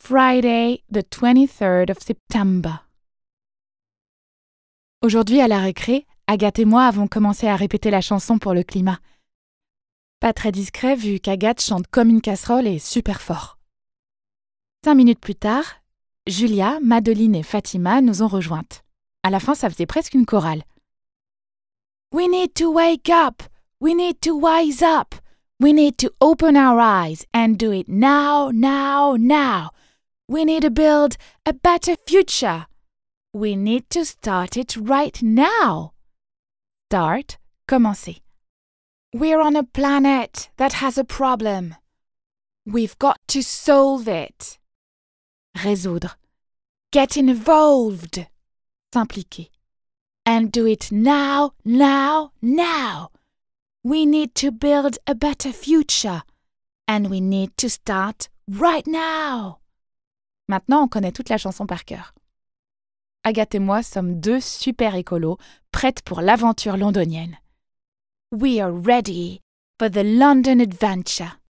Friday, the 23rd of September. Aujourd'hui, à la récré, Agathe et moi avons commencé à répéter la chanson pour le climat. Pas très discret vu qu'Agathe chante comme une casserole et super fort. 5 minutes plus tard, Julia, Madeline et Fatima nous ont rejointes. À la fin, ça faisait presque une chorale. We need to wake up! We need to wise up! We need to open our eyes and do it now, now, now! We need to build a better future! We need to start it right now! Start, commencer. We're on a planet that has a problem. We've got to solve it. Résoudre. Get involved. S'impliquer. And do it now, now, now. We need to build a better future. And we need to start right now. Maintenant, on connaît toute la chanson par cœur. Agathe et moi sommes deux super écolos, prêtes pour l'aventure londonienne. We are ready for the London adventure.